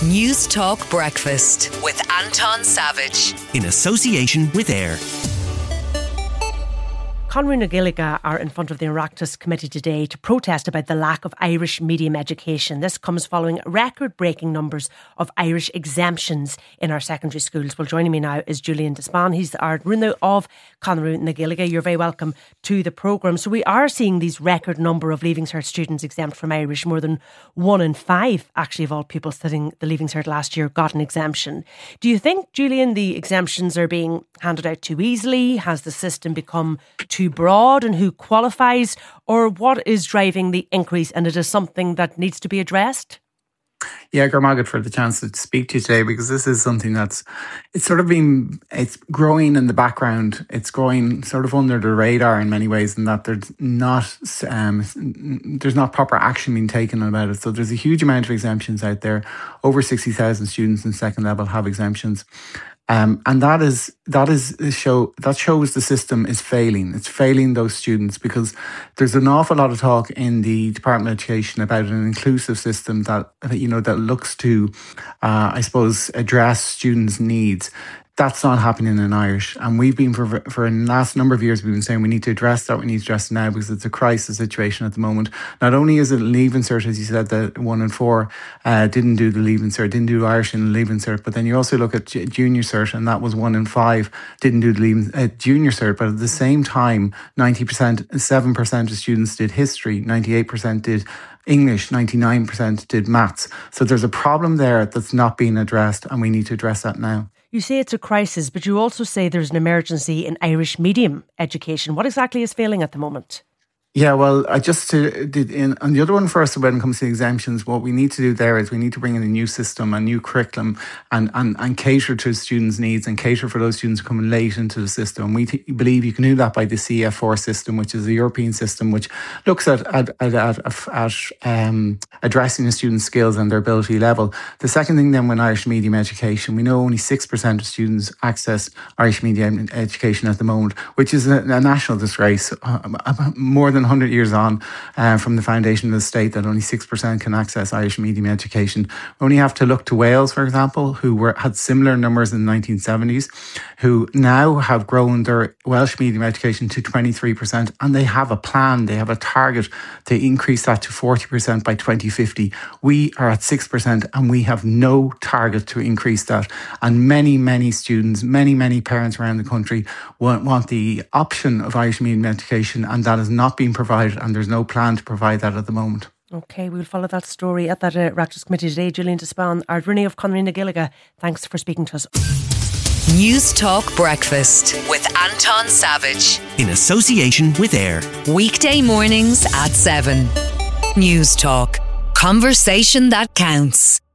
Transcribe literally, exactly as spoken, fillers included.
News Talk Breakfast with Anton Savage. In association with AIR. Conradh na Gaeilge are in front of the Oireachtas Committee today to protest about the lack of Irish medium education. This comes following record-breaking numbers of Irish exemptions in our secondary schools. Well, joining me now is Julian Despon. He's the Ard Rúnaigh of Conradh na Gaeilge. You're very welcome to the programme. So we are seeing these record number of Leaving Cert students exempt from Irish. More than one in five, actually, of all people studying the Leaving Cert last year got an exemption. Do you think, Julian, the exemptions are being handed out too easily? Has the system become too broad, and who qualifies, or what is driving the increase, and it is something that needs to be addressed? Yeah, Gormagat, for the chance to speak to you today, because this is something that's it's sort of been it's growing in the background. It's growing sort of under the radar in many ways, in that there's not um, there's not proper action being taken about it. So there's a huge amount of exemptions out there. Over sixty thousand students in second level have exemptions. Um, and that is that is a show that shows the system is failing. It's failing those students, because there's an awful lot of talk in the Department of Education about an inclusive system that you know that looks to, uh, I suppose, address students' needs. That's not happening in Irish, and we've been for for the last number of years we've been saying we need to address that. We need to address it now, because it's a crisis situation at the moment. Not only is it Leaving Cert, as you said, that one in four uh, didn't do the Leaving Cert, didn't do Irish in the Leaving Cert, but then you also look at Junior Cert, and that was one in five didn't do the Leaving uh, Junior Cert. But at the same time, ninety percent, seven percent of students did history, ninety-eight percent did English, ninety-nine percent did maths. So there's a problem there that's not being addressed, and we need to address that now. You say it's a crisis, but you also say there's an emergency in Irish medium education. What exactly is failing at the moment? Yeah, well, I just to, did in on the other one first, when it comes to exemptions, what we need to do there is we need to bring in a new system, a new curriculum, and and, and cater to students' needs, and cater for those students coming late into the system. And we th- believe you can do that by the C F four system, which is a European system which looks at at at, at, at um, addressing the students' skills and their ability level. The second thing then, when Irish medium education, we know only six percent of students access Irish medium education at the moment, which is a, a national disgrace. Uh, more than one hundred years on uh, from the foundation of the state, that only six percent can access Irish medium education. We only have to look to Wales, for example, who were had similar numbers in the nineteen seventies, who now have grown their Welsh medium education to twenty-three percent, and they have a plan, they have a target to increase that to forty percent by twenty fifty. We are at six percent, and we have no target to increase that. And many, many students, many, many parents around the country want, want the option of Irish medium education, and that is not being provided, and there's no plan to provide that at the moment. OK, we'll follow that story at that uh, Oireachtas Committee today. Julian Despon, Ard Rúnaigh of Conradh na Gaeilge, thanks for speaking to us. News Talk Breakfast with Anton Savage. In association with AIR. Weekday mornings at seven. News Talk. Conversation that counts.